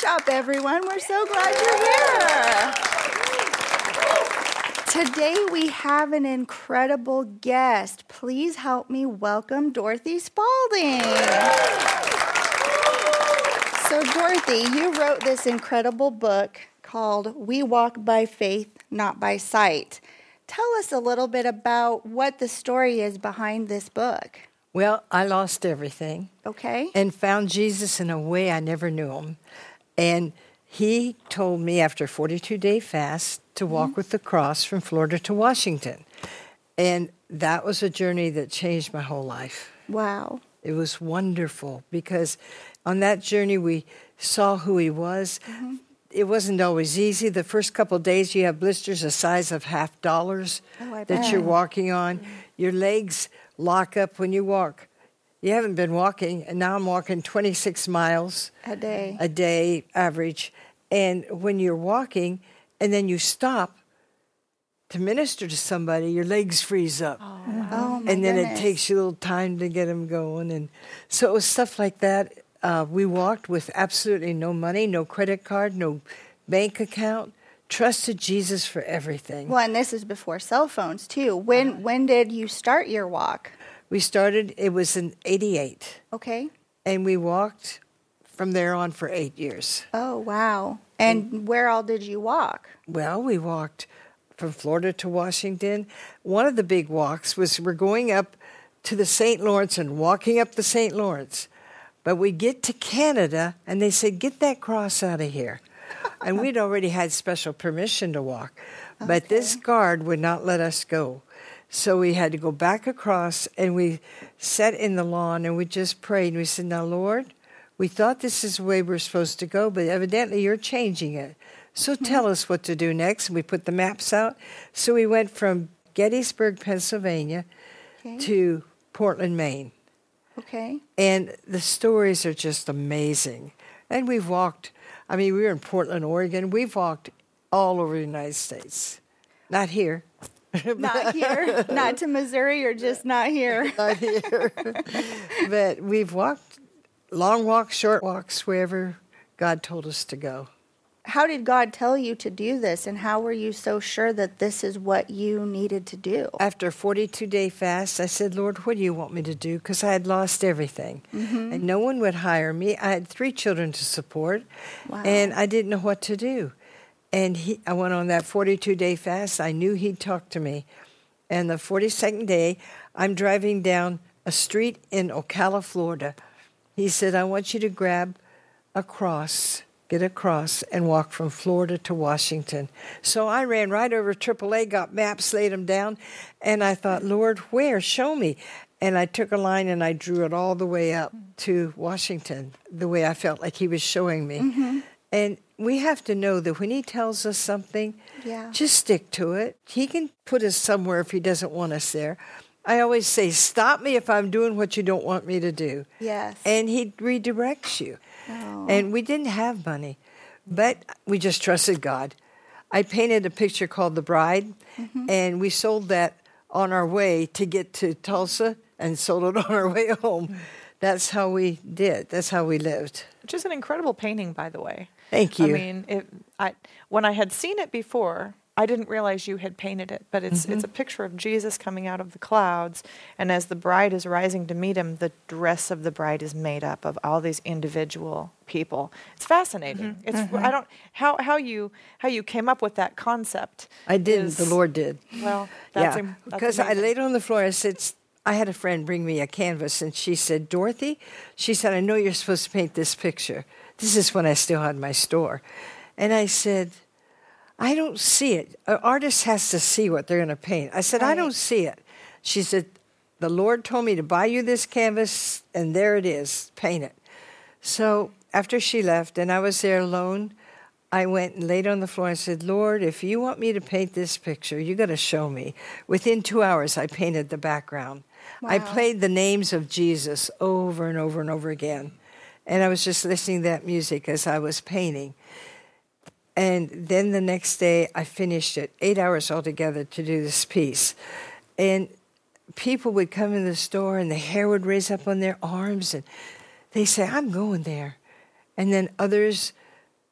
up, everyone. We're so glad you're here. Today we have an incredible guest. Please help me welcome Dorothy Spalding. So Dorothy, you wrote this incredible book called We Walk by Faith, Not by Sight. Tell us a little bit about what the story is behind this book. Well, I lost everything. Okay. And found Jesus in a way I never knew him. And he told me after a 42-day fast to walk with the cross from Florida to Washington. And that was a journey that changed my whole life. Wow. It was wonderful because on that journey we saw who he was. Mm-hmm. It wasn't always easy. The first couple of days you have blisters the size of $50 that you're walking on. Mm-hmm. Your legs lock up when you walk. You haven't been walking, and now I'm walking 26 miles a day average. And when you're walking and then you stop to minister to somebody, your legs freeze up. Oh, wow. And then it takes you a little time to get them going. And so it was stuff like that. We walked with absolutely no money, no credit card, no bank account, trusted Jesus for everything. Well, and this is before cell phones, too. When did you start your walk? We started, it was in 88. Okay. And we walked from there on for 8 years. Oh, wow. And where all did you walk? Well, we walked from Florida to Washington. One of the big walks was we're going up to the St. Lawrence and walking up the St. Lawrence. But we get to Canada, and they said, get that cross out of here. And we'd already had special permission to walk. But this guard would not let us go. So we had to go back across, and we sat in the lawn, and we just prayed. We said, now, Lord, we thought this is the way we're supposed to go, but evidently you're changing it. So tell us what to do next. And we put the maps out. So we went from Gettysburg, Pennsylvania, to Portland, Maine. Okay. And the stories are just amazing. And we've walked, we were in Portland, Oregon. We've walked all over the United States. Not here. Not here. Not to Missouri, or just not here. Not here. But we've walked long walks, short walks, wherever God told us to go. How did God tell you to do this, and how were you so sure that this is what you needed to do? After a 42-day fast, I said, Lord, what do you want me to do? Because I had lost everything. Mm-hmm. And no one would hire me. I had 3 children to support, and I didn't know what to do. And I went on that 42-day fast. I knew he'd talk to me. And the 42nd day, I'm driving down a street in Ocala, Florida. He said, I want you to grab a cross, get a cross, and walk from Florida to Washington. So I ran right over AAA, got maps, laid them down, and I thought, Lord, where? Show me. And I took a line and I drew it all the way up to Washington, the way I felt like he was showing me. Mm-hmm. And we have to know that when he tells us something, just stick to it. He can put us somewhere if he doesn't want us there. I always say, stop me if I'm doing what you don't want me to do. Yes. And he redirects you. Oh. And we didn't have money, but we just trusted God. I painted a picture called The Bride, and we sold that on our way to get to Tulsa and sold it on our way home. That's how we did. That's how we lived. Which is an incredible painting, by the way. Thank you. I mean, when I had seen it before, I didn't realize you had painted it, but it's a picture of Jesus coming out of the clouds, and as the bride is rising to meet him, the dress of the bride is made up of all these individual people. It's fascinating. I don't how you came up with that concept. I didn't. The Lord did. Well, that's because amazing. I laid on the floor. I said, I had a friend bring me a canvas, and she said, Dorothy, she said, I know you're supposed to paint this picture. This is when I still had my store. And I said, I don't see it. An artist has to see what they're going to paint. I said, I don't see it. She said, the Lord told me to buy you this canvas, and there it is. Paint it. So after she left, and I was there alone, I went and laid on the floor and said, Lord, if you want me to paint this picture, you got to show me. Within 2 hours, I painted the background. Wow. I played the names of Jesus over and over and over again. And I was just listening to that music as I was painting. And then the next day, I finished it, 8 hours altogether to do this piece. And people would come in the store, and the hair would raise up on their arms, and they say, I'm going there. And then others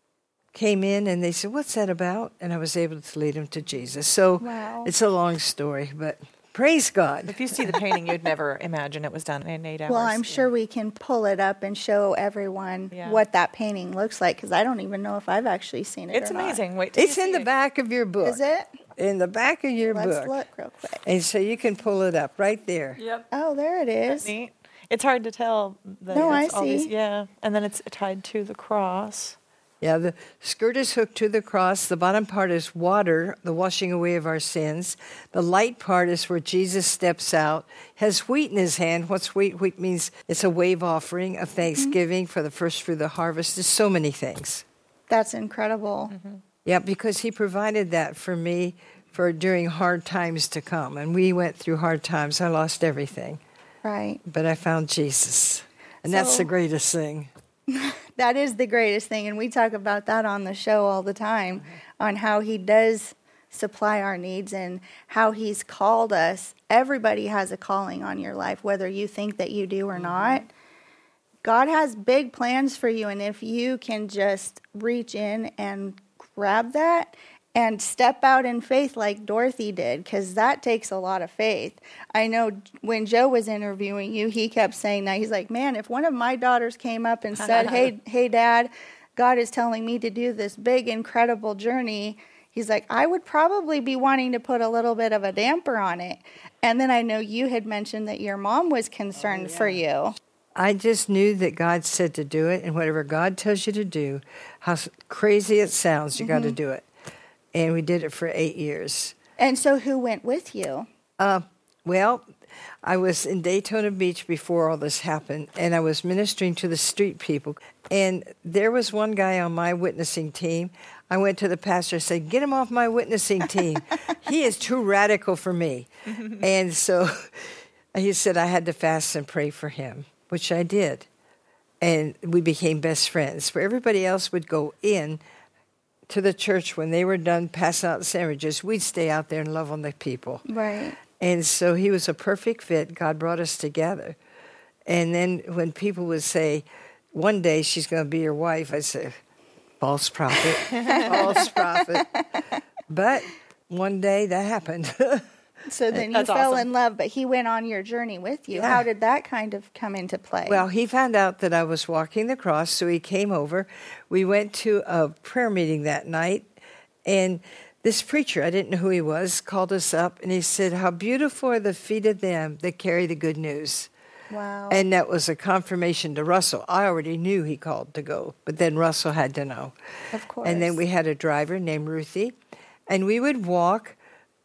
came in and they said, "What's that about?" And I was able to lead them to Jesus. So Wow. it's a long story, but praise God. If you see the painting, you'd never imagine it was done in 8 hours. Well, I'm sure we can pull it up and show everyone Yeah. what that painting looks like, because I don't even know if I've actually seen it. It's or not. amazing. Wait till It's you in see the it. back of your book. Is it? In the back of your Let's book. look real quick. And so you can pull it up right there. Yep. Oh, there it is. Neat. It's hard to tell. That No, it's I all these- see. yeah, and then it's tied to the cross. Yeah, the skirt is hooked to the cross. The bottom part is water, the washing away of our sins. The light part is where Jesus steps out, has wheat in his hand. What's wheat? Wheat means it's a wave offering of thanksgiving for the first fruit of the harvest. There's so many things. That's incredible. Yeah, because he provided that for me for during hard times to come. And we went through hard times. I lost everything. Right. But I found Jesus. And that's So- the greatest thing. That is the greatest thing, and we talk about that on the show all the time, on how he does supply our needs and how he's called us. Everybody has a calling on your life, whether you think that you do or not. God has big plans for you, and if you can just reach in and grab that and step out in faith like Dorothy did, because that takes a lot of faith. I know when Joe was interviewing you, he kept saying that. He's like, man, if one of my daughters came up and said, hey, Dad, God is telling me to do this big, incredible journey, he's like, I would probably be wanting to put a little bit of a damper on it. And then I know you had mentioned that your mom was concerned for you. I just knew that God said to do it, and whatever God tells you to do, how crazy it sounds, you got to do it. And we did it for 8 years. And so who went with you? Well, I was in Daytona Beach before all this happened, and I was ministering to the street people. And there was one guy on my witnessing team. I went to the pastor and said, "Get him off my witnessing team. He is too radical for me." And so he said I had to fast and pray for him, which I did. And we became best friends. Where everybody else would go in to the church when they were done passing out sandwiches, we'd stay out there and love on the people. Right. And so he was a perfect fit. God brought us together. And then when people would say, "One day she's going to be your wife," I'd say, "False prophet, false prophet." But one day that happened. So then you That's fell awesome. in love, but he went on your journey with you. Yeah. How did that kind of come into play? Well, he found out that I was walking the cross, so he came over. We went to a prayer meeting that night, and this preacher, I didn't know who he was, called us up, and he said, "How beautiful are the feet of them that carry the good news." Wow. And that was a confirmation to Russell. I already knew he called to go, but then Russell had to know. Of course. And then we had a driver named Ruthie, and we would walk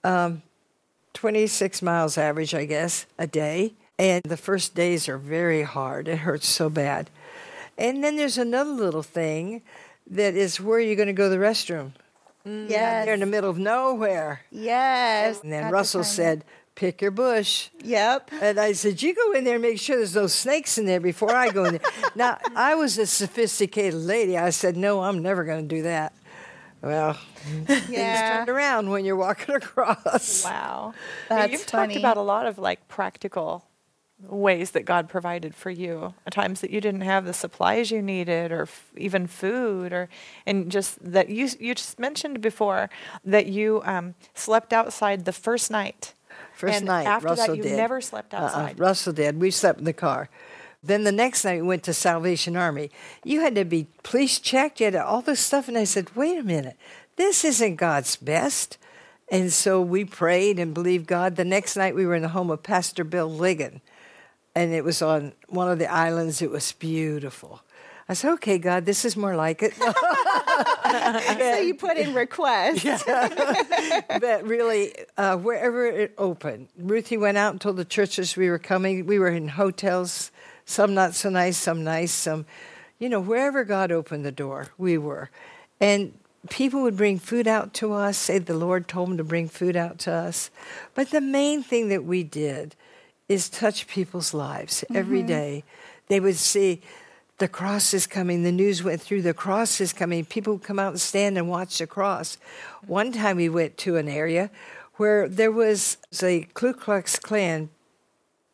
26 miles average, I guess, a day. And the first days are very hard. It hurts so bad. And then there's another little thing that is where you're going to go to the restroom. Yes. They're in the middle of nowhere. Yes. And then At the Russell time. said, "Pick your bush." Yep. And I said, "You go in there and make sure there's no snakes in there before I go in there." Now, I was a sophisticated lady. I said, "No, I'm never going to do that." Well, things Yeah. turned around when you're walking across. Wow. That's You've funny. talked about a lot of like practical ways that God provided for you at times that you didn't have the supplies you needed or even food and just that you just mentioned before that you slept outside the first night. First And night, after Russell that, you did. never slept outside. Russell did. We slept in the car. Then the next night we went to Salvation Army. You had to be police checked. You had all this stuff. And I said, "Wait a minute. This isn't God's best." And so we prayed and believed God. The next night we were in the home of Pastor Bill Ligon. And it was on one of the islands. It was beautiful. I said, "Okay, God, this is more like it." So you put in requests. But really, wherever it opened, Ruthie went out and told the churches we were coming. We were in hotels, some not so nice, some, wherever God opened the door, we were. And people would bring food out to us, say the Lord told them to bring food out to us. But the main thing that we did is touch people's lives every day. They would see the cross is coming. The news went through, the cross is coming. People would come out and stand and watch the cross. One time we went to an area where there was a Ku Klux Klan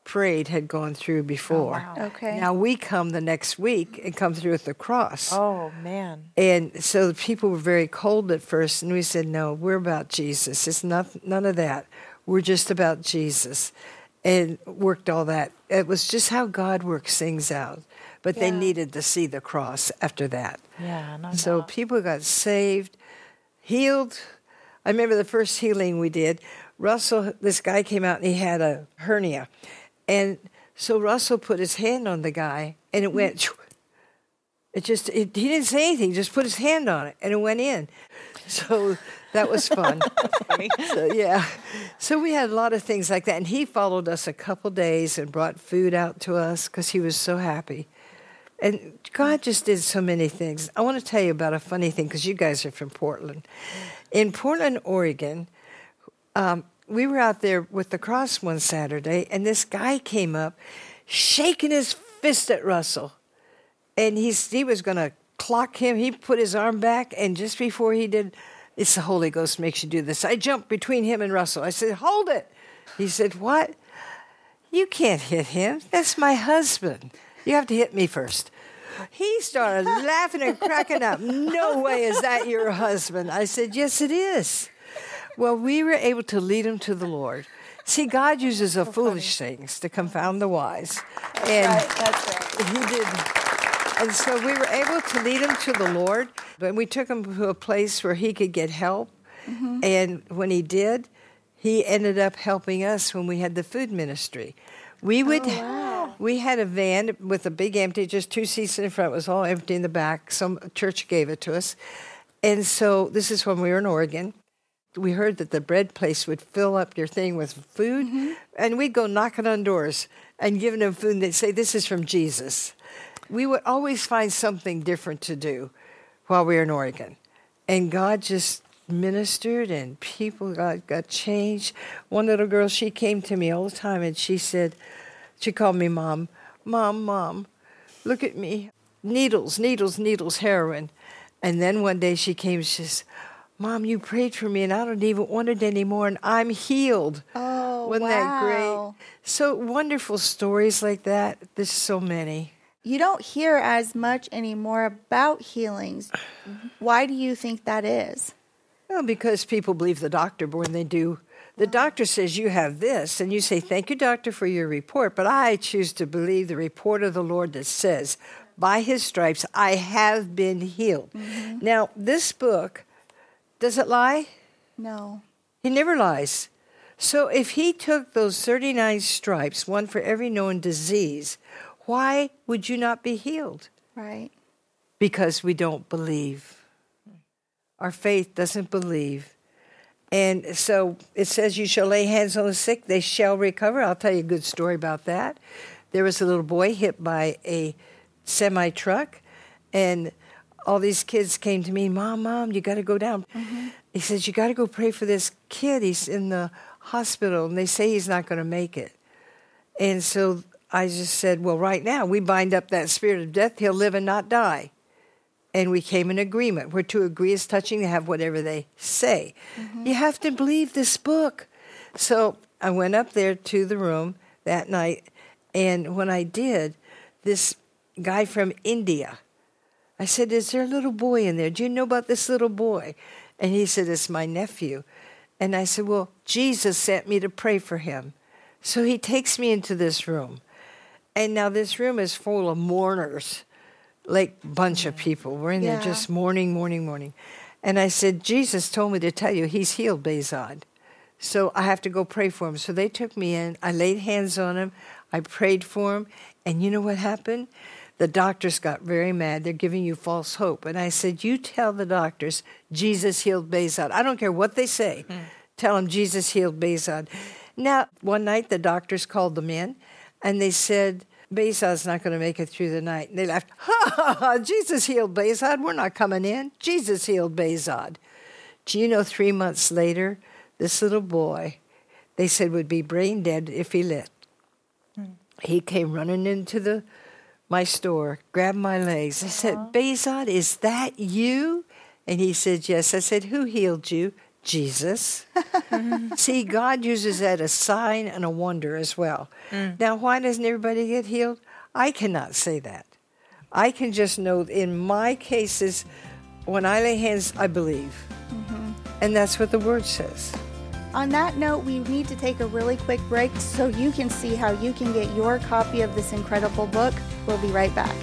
parade had gone through before. Oh, wow. Okay. Now we come the next week and come through with the cross. Oh, man. And so the people were very cold at first, and we said, no, we're about Jesus. It's none of that. We're just about Jesus. And worked all that. It was just how God works things out. But they needed to see the cross after that. Yeah. So people got saved, healed. I remember the first healing we did. Russell, this guy came out and he had a hernia. And so Russell put his hand on the guy and it went, he didn't say anything, just put his hand on it and it went in. So that was fun. Funny. So we had a lot of things like that. And he followed us a couple days and brought food out to us because he was so happy. And God just did so many things. I want to tell you about a funny thing because you guys are from Portland. In Portland, Oregon, we were out there with the cross one Saturday, and this guy came up shaking his fist at Russell. And he was going to clock him. He put his arm back, and just before he did, it's the Holy Ghost makes you do this. I jumped between him and Russell. I said, hold it. He said, what? You can't hit him. That's my husband. You have to hit me first. He started laughing and cracking up. No way is that your husband. I said, yes, it is. Well, we were able to lead him to the Lord. See, God uses the foolish things to confound the wise. That's right. He did. And so we were able to lead him to the Lord. But we took him to a place where he could get help. Mm-hmm. And when he did, he ended up helping us when we had the food ministry. We had a van with a big empty, just 2 seats in the front. It was all empty in the back. Some church gave it to us. And so this is when we were in Oregon. We heard that the bread place would fill up your thing with food. Mm-hmm. And we'd go knocking on doors and giving them food. And they'd say, this is from Jesus. We would always find something different to do while we were in Oregon. And God just ministered and people got changed. One little girl, she came to me all the time and she called me Mom. Mom, look at me. Needles, heroin. And then one day she came, she says, Mom, you prayed for me and I don't even want it anymore and I'm healed. Oh, Wasn't that great? So wonderful stories like that. There's so many. You don't hear as much anymore about healings. Why do you think that is? Well, because people believe the doctor when they do. The doctor says you have this, and you say, thank you, doctor, for your report, but I choose to believe the report of the Lord that says, by his stripes I have been healed. Mm-hmm. Now, this book, does it lie? No. He never lies. So if he took those 39 stripes, one for every known disease, why would you not be healed? Right. Because we don't believe. Our faith doesn't believe. And so it says you shall lay hands on the sick, they shall recover. I'll tell you a good story about that. There was a little boy hit by a semi-truck, and all these kids came to me, Mom, you got to go down. Mm-hmm. He says, you got to go pray for this kid. He's in the hospital, and they say he's not going to make it. And so I just said, well, right now, we bind up that spirit of death. He'll live and not die. And we came in agreement. Where two agree is touching, they have whatever they say. Mm-hmm. You have to believe this book. So I went up there to the room that night, and when I did, this guy from India, I said, is there a little boy in there? Do you know about this little boy? And he said, it's my nephew. And I said, well, Jesus sent me to pray for him. So he takes me into this room. And now this room is full of mourners, like a bunch of people. We're in there just mourning. And I said, Jesus told me to tell you he's healed Bezod. So I have to go pray for him. So they took me in. I laid hands on him. I prayed for him. And you know what happened? The doctors got very mad. They're giving you false hope. And I said, you tell the doctors Jesus healed Bezod. I don't care what they say. Tell them Jesus healed Bezod. Now, one night the doctors called them in. And they said, Bezod's not going to make it through the night. And they laughed, ha, Jesus healed Bezod. We're not coming in. Jesus healed Bezod. Do you know 3 months later, this little boy, they said would be brain dead if he lived. He came running into my store, grabbed my legs. I said, Bezod, is that you? And he said, yes. I said, who healed you? Jesus. See, God uses that as a sign and a wonder as well. Now, why doesn't everybody get healed? I cannot say that. I can just know in my cases, when I lay hands, I believe. And that's what the Word says. On that note, we need to take a really quick break so you can see how you can get your copy of this incredible book. We'll be right back.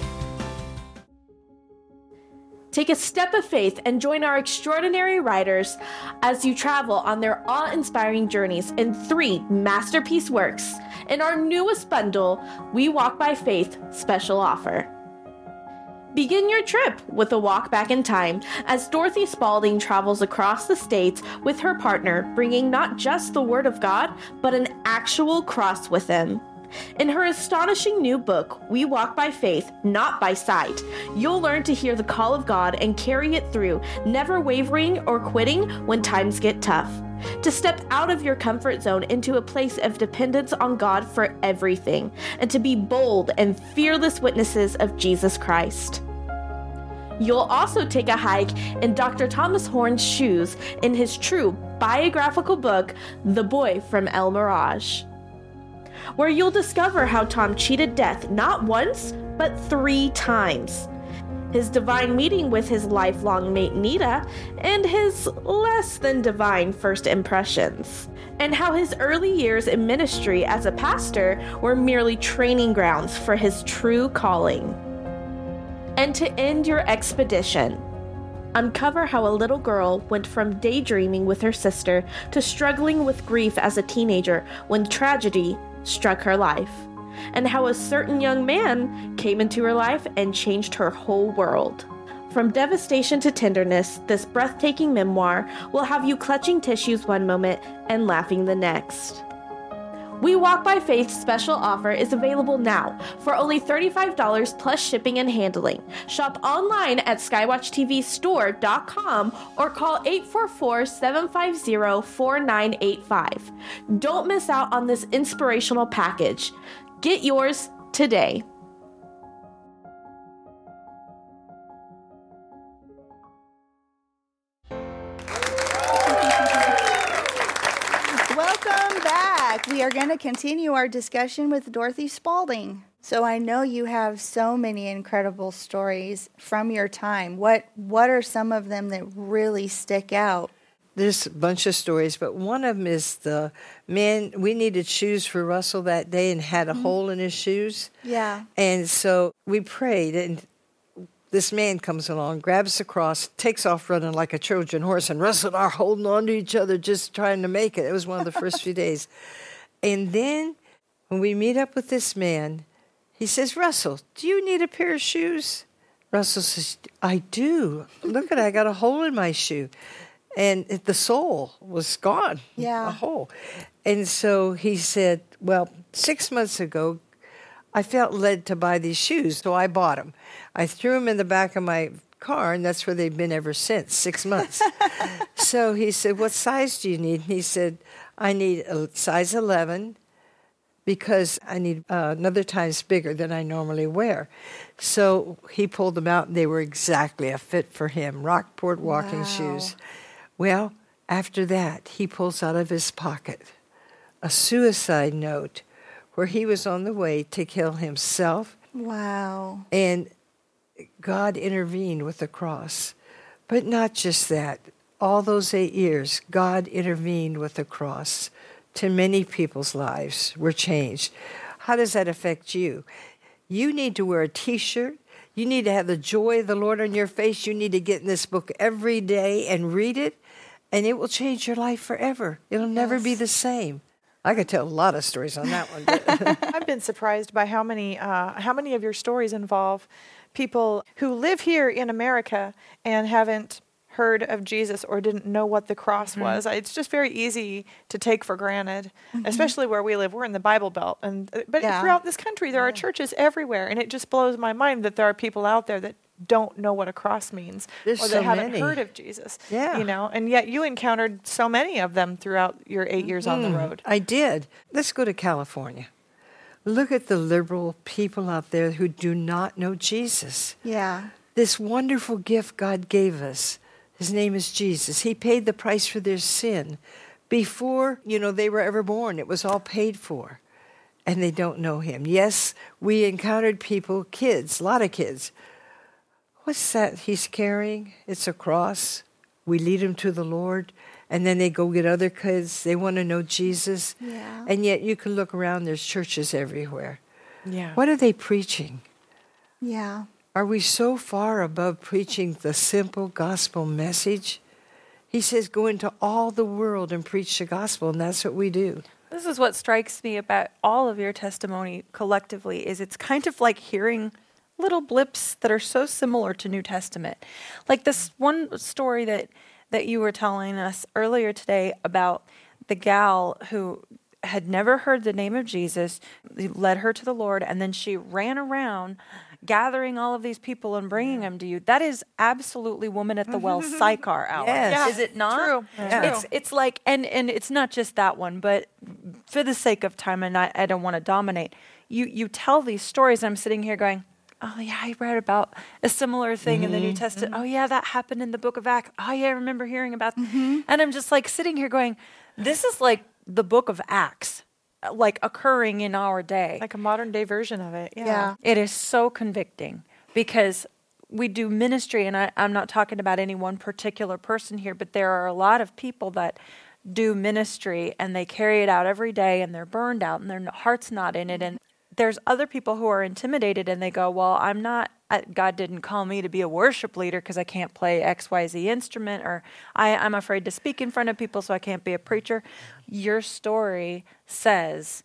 Take a step of faith and join our extraordinary writers as you travel on their awe-inspiring journeys in 3 masterpiece works in our newest bundle, We Walk by Faith special offer. Begin your trip with a walk back in time as Dorothy Spalding travels across the states with her partner, bringing not just the Word of God, but an actual cross with them. In her astonishing new book, We Walk by Faith, Not by Sight, you'll learn to hear the call of God and carry it through, never wavering or quitting when times get tough. To step out of your comfort zone into a place of dependence on God for everything, and to be bold and fearless witnesses of Jesus Christ. You'll also take a hike in Dr. Thomas Horn's shoes in his true biographical book, The Boy from El Mirage, where you'll discover how Tom cheated death not once, but 3 times. His divine meeting with his lifelong mate Nita, and his less than divine first impressions. And how his early years in ministry as a pastor were merely training grounds for his true calling. And to end your expedition, uncover how a little girl went from daydreaming with her sister to struggling with grief as a teenager when tragedy struck her life, and how a certain young man came into her life and changed her whole world. From devastation to tenderness, this breathtaking memoir will have you clutching tissues one moment and laughing the next. We Walk by Faith's special offer is available now for only $35 plus shipping and handling. Shop online at skywatchtvstore.com or call 844-750-4985. Don't miss out on this inspirational package. Get yours today. Welcome back. We are going to continue our discussion with Dorothy Spalding. So I know you have so many incredible stories from your time. What are some of them that really stick out? There's a bunch of stories, but one of them is the man, we needed shoes for Russell that day and had a hole in his shoes. Yeah. And so we prayed, and this man comes along, grabs the cross, takes off running like a Trojan horse, and Russell and I are holding on to each other just trying to make it. It was one of the first few days. And then when we meet up with this man, he says, Russell, do you need a pair of shoes? Russell says, I do. Look at it, I got a hole in my shoe. And the sole was gone, a hole. And so he said, well, 6 months ago, I felt led to buy these shoes, so I bought them. I threw them in the back of my car, and that's where they've been ever since, 6 months. So he said, what size do you need? And he said, I need a size 11 because I need another times bigger than I normally wear. So he pulled them out, and they were exactly a fit for him, Rockport walking shoes. Well, after that, he pulls out of his pocket a suicide note where he was on the way to kill himself. Wow. And God intervened with the cross. But not just that. All those 8 years, God intervened with the cross. To many people's lives were changed. How does that affect you? You need to wear a T-shirt. You need to have the joy of the Lord on your face. You need to get in this book every day and read it. And it will change your life forever. It'll never be the same. I could tell a lot of stories on that one. I've been surprised by how many of your stories involve people who live here in America and haven't heard of Jesus or didn't know what the cross was. It's just very easy to take for granted, especially where we live. We're in the Bible Belt, but throughout this country there are churches everywhere, and it just blows my mind that there are people out there that don't know what a cross means, There's or so that haven't many. heard of Jesus. Yeah. And yet you encountered so many of them throughout your 8 years on the road. I did. Let's go to California. Look at the liberal people out there who do not know Jesus. Yeah. This wonderful gift God gave us His name is Jesus. He paid the price for their sin. Before, they were ever born, it was all paid for. And they don't know him. Yes, we encountered people, kids, a lot of kids. What's that he's carrying? It's a cross. We lead them to the Lord. And then they go get other kids. They want to know Jesus. Yeah. And yet you can look around, there's churches everywhere. Yeah. What are they preaching? Yeah. Are we so far above preaching the simple gospel message? He says, go into all the world and preach the gospel, and that's what we do. This is what strikes me about all of your testimony collectively, is it's kind of like hearing little blips that are so similar to New Testament. Like this one story that you were telling us earlier today about the gal who had never heard the name of Jesus, led her to the Lord, and then she ran around gathering all of these people and bringing them to you. That is absolutely Woman at the Well Sychar hour. Yes. Yeah. Is it not? True. Yeah. It's like, and it's not just that one, but for the sake of time, and I don't want to dominate, you tell these stories, and I'm sitting here going, oh yeah, I read about a similar thing in the New Testament. Oh yeah, that happened in the book of Acts. Oh yeah, I remember hearing about and I'm just like sitting here going, this is like the book of Acts, like occurring in our day. Like a modern day version of it. Yeah. It is so convicting because we do ministry, and I'm not talking about any one particular person here, but there are a lot of people that do ministry and they carry it out every day and they're burned out and their heart's not in it. And there's other people who are intimidated and they go, well, God didn't call me to be a worship leader because I can't play XYZ instrument, or I'm afraid to speak in front of people so I can't be a preacher. Your story says,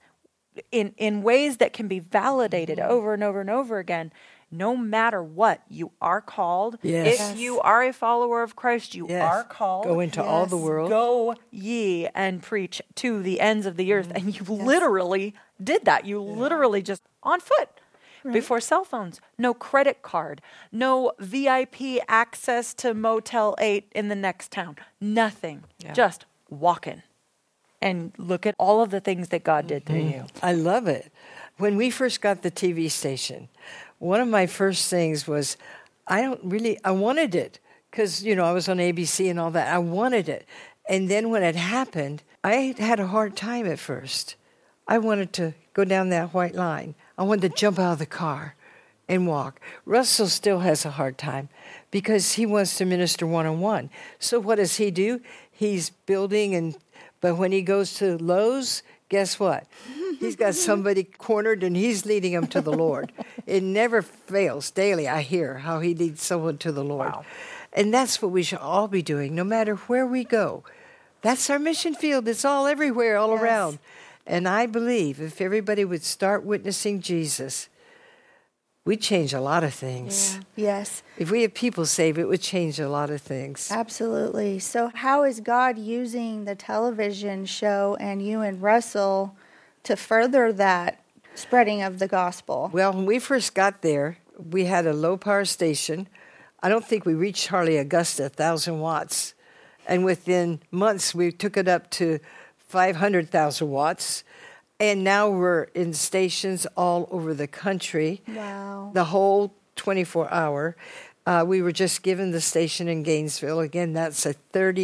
in ways that can be validated over and over and over again, no matter what, you are called. Yes. If you are a follower of Christ, you are called. Go into all the world. Go ye and preach to the ends of the earth. And you literally did that. You literally just on foot. Right. Before cell phones, no credit card, no VIP access to Motel 8 in the next town, nothing, just walking. And look at all of the things that God did through you. I love it. When we first got the TV station, one of my first things was, I wanted it because, I was on ABC and all that. I wanted it. And then when it happened, I had a hard time at first. I wanted to go down that white line. I wanted to jump out of the car and walk. Russell still has a hard time because he wants to minister one-on-one. So what does he do? He's building, but when he goes to Lowe's, guess what? He's got somebody cornered and he's leading them to the Lord. It never fails. Daily I hear how he leads someone to the Lord. Wow. And that's what we should all be doing, no matter where we go. That's our mission field. It's all everywhere, all around. And I believe if everybody would start witnessing Jesus, we'd change a lot of things. Yeah. Yes. If we had people saved, it would change a lot of things. Absolutely. So how is God using the television show and you and Russell to further that spreading of the gospel? Well, when we first got there, we had a low-power station. I don't think we reached hardly Augusta, 1,000 watts. And within months, we took it up to 500,000 watts. And now we're in stations all over the country. Wow. The whole 24-hour. We were just given the station in Gainesville. Again, that's a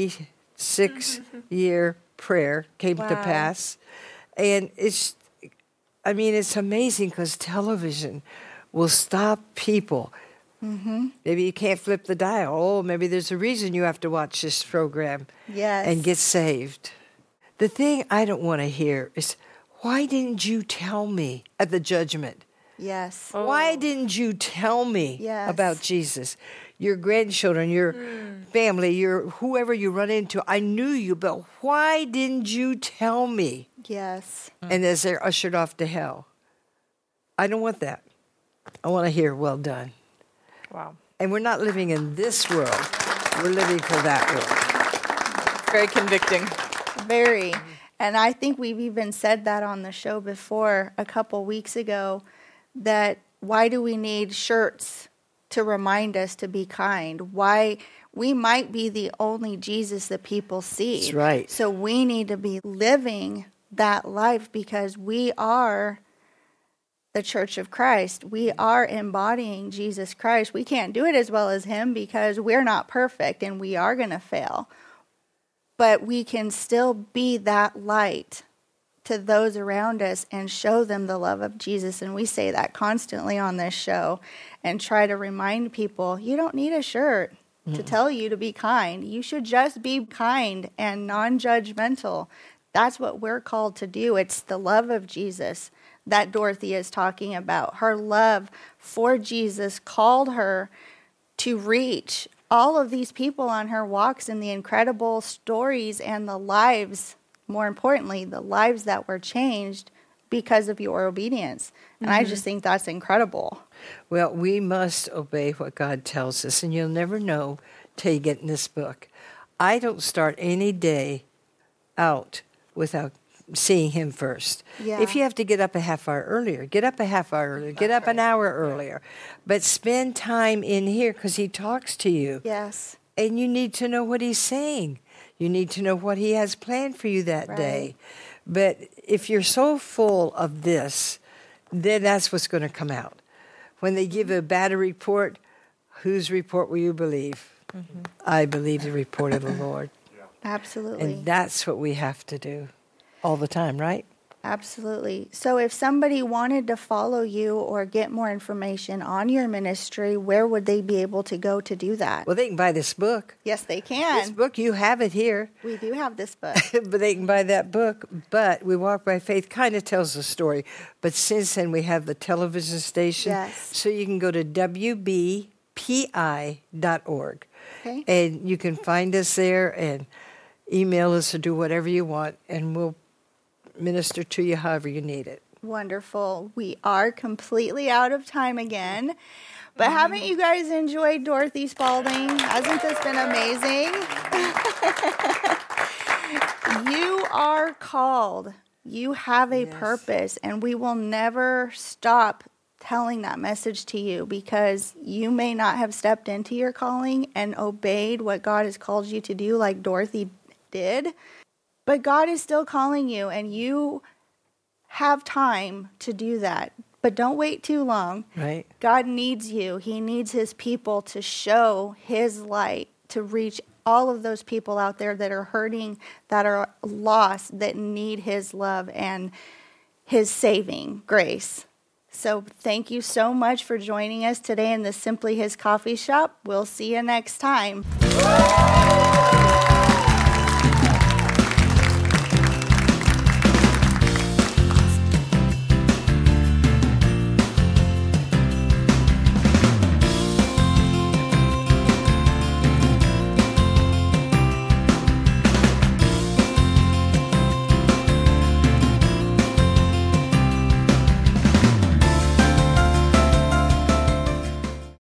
36-year prayer came to pass. And it's amazing because television will stop people. Mm-hmm. Maybe you can't flip the dial. Oh, maybe there's a reason you have to watch this program and get saved. The thing I don't want to hear is, why didn't you tell me at the judgment? Yes. Oh. Why didn't you tell me about Jesus? Your grandchildren, your family, your whoever you run into, I knew you, but why didn't you tell me? Yes. And as they're ushered off to hell. I don't want that. I want to hear, well done. Wow. And we're not living in this world. We're living for that world. Very convicting. Very. And I think we've even said that on the show before a couple weeks ago, that why do we need shirts to remind us to be kind? Why we might be the only Jesus that people see. That's right. So we need to be living that life because we are the Church of Christ. We are embodying Jesus Christ. We can't do it as well as him because we're not perfect and we are going to fail. But we can still be that light to those around us and show them the love of Jesus. And we say that constantly on this show and try to remind people, you don't need a shirt to tell you to be kind. You should just be kind and non-judgmental. That's what we're called to do. It's the love of Jesus that Dorothy is talking about. Her love for Jesus called her to reach all of these people on her walks and the incredible stories and the lives, more importantly, the lives that were changed because of your obedience. And I just think that's incredible. Well, we must obey what God tells us, and you'll never know till you get in this book. I don't start any day out without seeing him first. Yeah. If you have to get up a half hour earlier, get up a half hour earlier, get up an hour earlier. But spend time in here because he talks to you. Yes. And you need to know what he's saying. You need to know what he has planned for you that day. But if you're so full of this, then that's what's going to come out. When they give a bad report, whose report will you believe? I believe the report of the Lord. Absolutely. And that's what we have to do all the time, right? Absolutely. So if somebody wanted to follow you or get more information on your ministry, where would they be able to go to do that? Well, they can buy this book. Yes, they can. This book, you have it here. We do have this book. But they can buy that book. But We Walk by Faith kind of tells the story. But since then, we have the television station. Yes. So you can go to WBPI.org. Okay. And you can find us there and email us or do whatever you want. And we'll minister to you however you need it. Wonderful. We are completely out of time again. But haven't you guys enjoyed Dorothy Spalding? Hasn't this been amazing? You are called. You have a purpose, and we will never stop telling that message to you because you may not have stepped into your calling and obeyed what God has called you to do like Dorothy did. But God is still calling you, and you have time to do that. But don't wait too long. Right. God needs you. He needs his people to show his light, to reach all of those people out there that are hurting, that are lost, that need his love and his saving grace. So thank you so much for joining us today in the Simply His Coffee Shop. We'll see you next time.